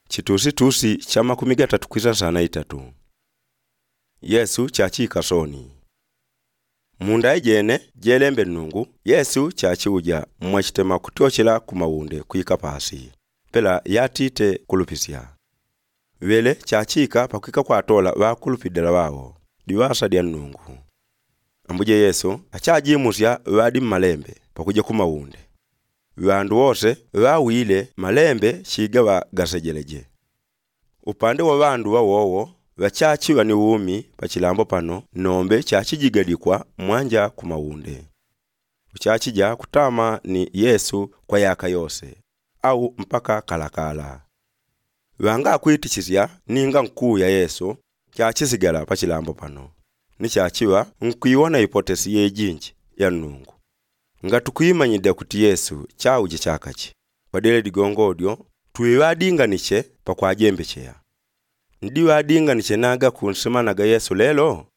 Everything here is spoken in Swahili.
Chitusi cha 33. Yesu chachika soni. Munda ijene jelembe nungu Yesu chachiuja mwachitema kutyochela kumawunde kuyika pasi. Pela yatite kulupisya. Wele chachika pakwika kwatola wakulupidela wawo. Diwasa dia nungu. Ambuje Yesu achajimusya wadi malembe pakuja kumawunde. Wandu wose wawile malembe shiga gasejeleje. Upande wa wandu wawowo wachachiwa ni umi pachilambo pano nombe chachijigalikwa mwanja kumawunde. Uchachija kutama ni Yesu kwa yaka yose au mpaka kalakala. Wanga kuitichisya ninga nkuu ya Yesu chachisigala pachilambo pano. Ni chachiwa nkuiwana hipotesi yejinji ya nungu. Nga tukuyimanyide kuti Yesu chauje chakachi. Wadele digongodyo tuiwadinganiche pakwajembecheya. Ndi wadinganiche naga kunsimanaga Yesu lelo?